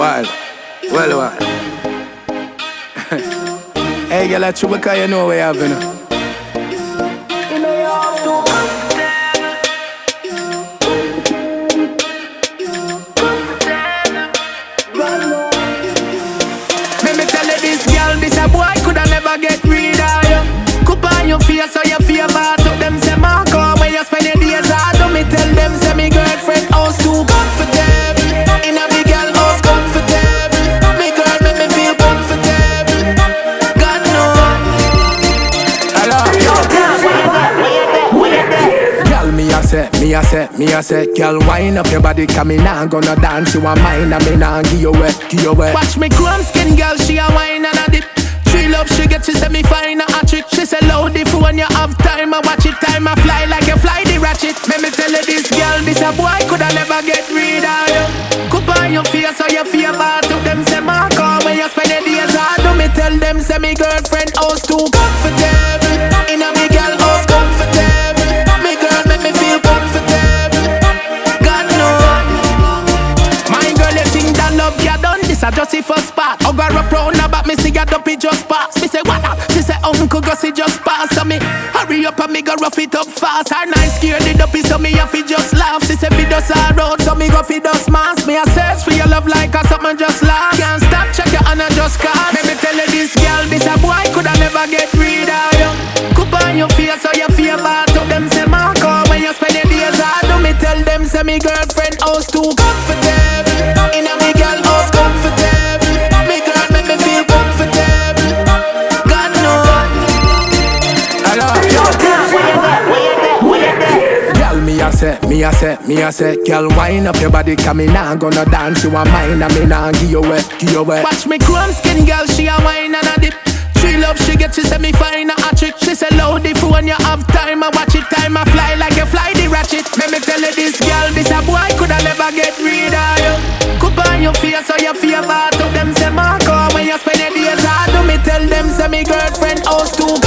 Well. Hey, girl, that's true because you know what you have, you know. Let me tell you this, girl, this a boy coulda never get rid of you. Cup on your face so you feel bad. Up them say, Marco, where you spend your days hard. Do me tell them, say me girlfriend house too comfortable. In a big girl house comfortable. Me girl make me feel comfortable. God know. Hello. Girl, me a say, girl, wind up your body, 'cause me nah gonna dance. You a mine and me nah give you wet. Watch me chrome skin, girl, she a wine and a dip. She love, she get, she say me fine a trick. She say loud if when you have time, I watch it, time I fly like you fly the ratchet. Let me tell you this, girl, this a boy coulda never get rid of you. Cup on your face so you feel bad. To them say, Marco, when you spend your days hard. Do me tell them, say me girlfriend house too comfortable. In a big girl house comfortable. Me girl make me feel comfortable. God know. My girl, you think that love you done? This a just the first part. I got up round about me, see ya dumpy just pass. Me say what up? She say Uncle Gussie just pass. So me hurry up and me go rough it up fast. Her nice scared the dumpy, so me have to just laugh. She say feed us all road, so me go feed us mass. Me a search for your love like a something just laugh. Can't stop, check your honor just cast. Let me tell you this, girl, this a boy coulda never get rid of you. Cup on your face so you feel bad. To them say, Marco, when you spend your days hard. Do me tell them, say me girlfriend house too comfortable. In a big girl house comfortable. Me girl make me feel comfortable. God know. Hello. Girl, me a say, girl, wind up your body, 'cause me nah gonna dance. You a mine and me nah give you wet. Watch me chrome skin, girl, she a wine and a dip. She love, she get, she say me fine a trick. She say loud if when you have time, I watch it, time I fly like you fly the ratchet. Let me tell you this, girl, this a boy coulda never get rid of you. Cup on your face so you feel bad. To them say, Marco, when you spend your days hard. Do me tell them, say me girlfriend house too